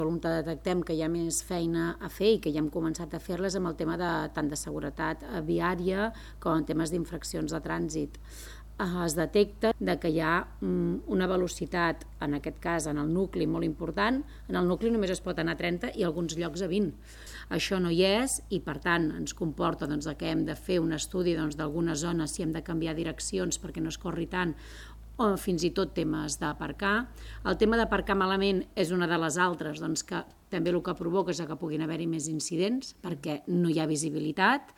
On detectem que hi ha més feina a fer i que ja hem començat a fer-les amb el tema tant de seguretat viària com en temes d'infraccions de trànsit. Es detecta que hi ha una velocitat, en aquest cas en el nucli, molt important. En el nucli només es pot anar a 30 i a alguns llocs a 20. Això no hi és i, per tant, ens comporta que hem de fer un estudi d'algunes zones si hem de canviar direccions perquè no es corri tant, o fins i tot temes d'aparcar. El tema d'aparcar malament és una de les altres que també el que provoca és que puguin haver-hi més incidents perquè no hi ha visibilitat.